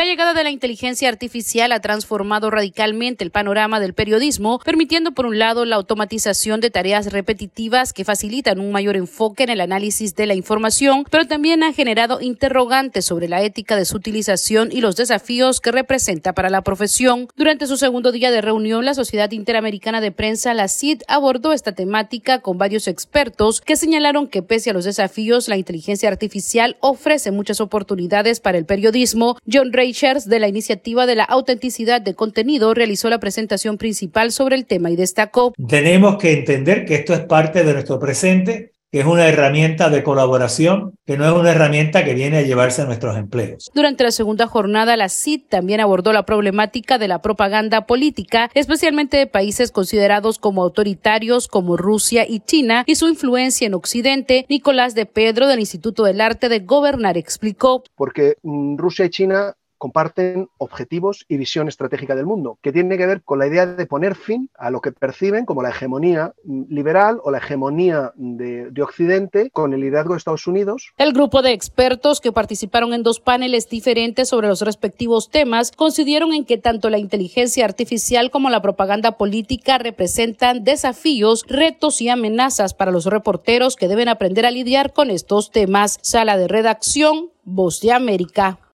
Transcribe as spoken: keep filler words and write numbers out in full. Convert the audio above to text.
llegada de la inteligencia artificial ha transformado radicalmente el panorama del periodismo, permitiendo por un lado la automatización de tareas repetitivas que facilitan un mayor enfoque en el análisis de la información, pero también ha generado interrogantes sobre la ética de su utilización y los desafíos que representa para la profesión. Durante su segundo día de reunión, la Sociedad Interamericana de Prensa, la C I D, abordó esta temática con varios expertos que señalaron que pese a los desafíos, la inteligencia artificial ofrece muchas oportunidades para el periodismo. John Reichers, de la Iniciativa de la Autenticidad de Contenido, realizó la presentación principal sobre el tema y destacó: tenemos que entender que esto es parte de nuestro presente, que es una herramienta de colaboración, que no es una herramienta que viene a llevarse nuestros empleos. Durante la segunda jornada, la C I D también abordó la problemática de la propaganda política, especialmente de países considerados como autoritarios como Rusia y China, y su influencia en Occidente. Nicolás de Pedro, del Instituto del Arte de Gobernar, explicó: porque mm, Rusia y China comparten objetivos y visión estratégica del mundo, que tiene que ver con la idea de poner fin a lo que perciben como la hegemonía liberal o la hegemonía de, de Occidente con el liderazgo de Estados Unidos. El grupo de expertos que participaron en dos paneles diferentes sobre los respectivos temas coincidieron en que tanto la inteligencia artificial como la propaganda política representan desafíos, retos y amenazas para los reporteros que deben aprender a lidiar con estos temas. Sala de redacción, Voz de América.